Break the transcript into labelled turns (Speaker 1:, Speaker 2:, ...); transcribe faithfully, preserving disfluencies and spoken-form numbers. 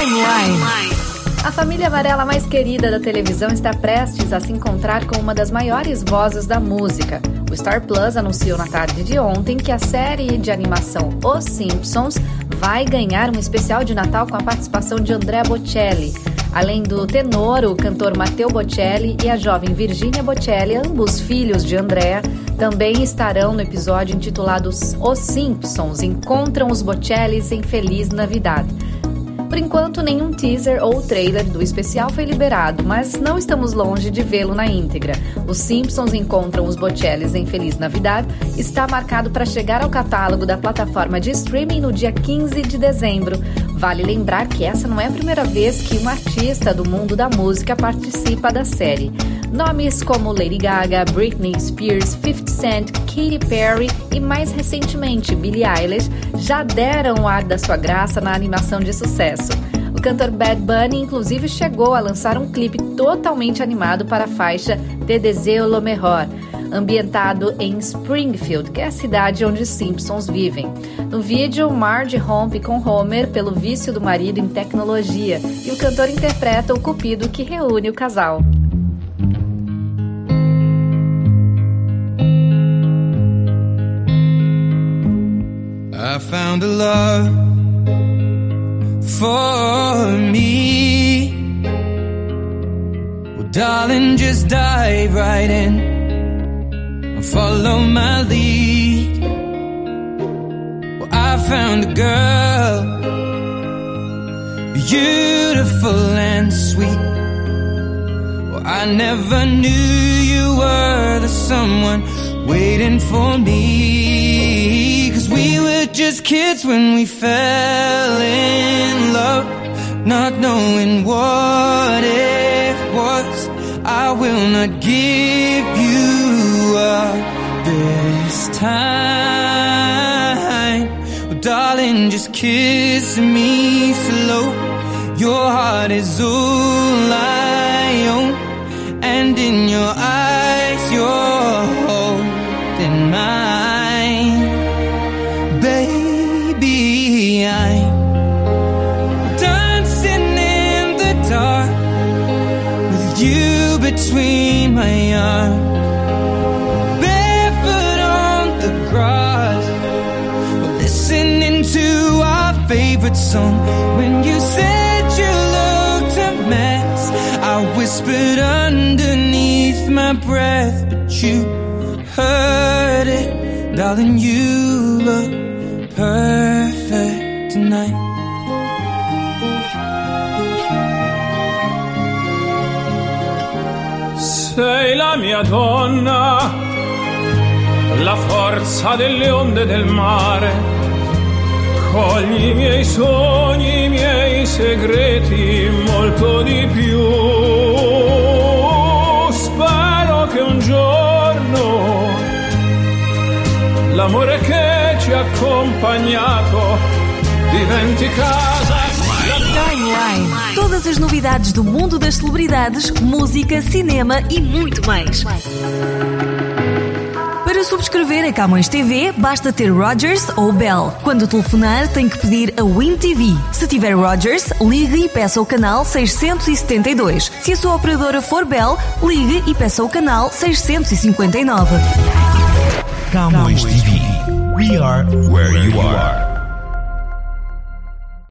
Speaker 1: Timeline. A família amarela mais querida da televisão está prestes a se encontrar com uma das maiores vozes da música. O Star Plus anunciou na tarde de ontem que a série de animação Os Simpsons vai ganhar um especial de Natal com a participação de Andrea Bocelli. Além do tenor, o cantor Matteo Bocelli e a jovem Virginia Bocelli, ambos filhos de Andrea, também estarão no episódio intitulado Os Simpsons Encontram os Bocellis em Feliz Navidad. Por enquanto, nenhum teaser ou trailer do especial foi liberado, mas não estamos longe de vê-lo na íntegra. Os Simpsons Encontram os Bocellis em Feliz Navidad está marcado para chegar ao catálogo da plataforma de streaming no dia quinze de dezembro. Vale lembrar que essa não é a primeira vez que um artista do mundo da música participa da série. Nomes como Lady Gaga, Britney Spears, fifty Cent, Katy Perry e, mais recentemente, Billie Eilish já deram o ar da sua graça na animação de sucesso. O cantor Bad Bunny, inclusive, chegou a lançar um clipe totalmente animado para a faixa Te Deseo Lo Mejor, ambientado em Springfield, que é a cidade onde os Simpsons vivem. No vídeo, Marge rompe com Homer pelo vício do marido em tecnologia e o cantor interpreta o cupido que reúne o casal.
Speaker 2: I found a love for me. Well, darling, just dive right in and follow my lead. Well, I found a girl, beautiful and sweet. Well, I never knew you were the someone waiting for me. 'Cause we were just kids when we fell in love, not knowing what it was. I will not give you up this time. Well, darling, just kiss me slow. Your heart is all I own, and in your eyes you're holding mine. Baby, I'm dancing in the dark with you between my arms, barefoot on the grass, listening to our favorite song. When you said you looked a mess, I whispered underneath my breath, but you heard it. Darling, you look perfect tonight.
Speaker 3: Sei la mia donna, la forza delle onde del mare. Cogli i miei sogni, i miei segreti, molto di più. Spero che un giorno l'amore che ci ha accompagnato diventi casa.
Speaker 1: Timeline. Todas as novidades do mundo das celebridades, música, cinema e muito mais. Para subscrever a Camões T V, basta ter Rogers ou Bell. Quando telefonar, tem que pedir a Win T V. Se tiver Rogers, ligue e peça o canal seiscentos e setenta e dois. Se a sua operadora for Bell, ligue e peça o canal seiscentos e cinquenta e nove.
Speaker 4: Camões T V. We are where you are.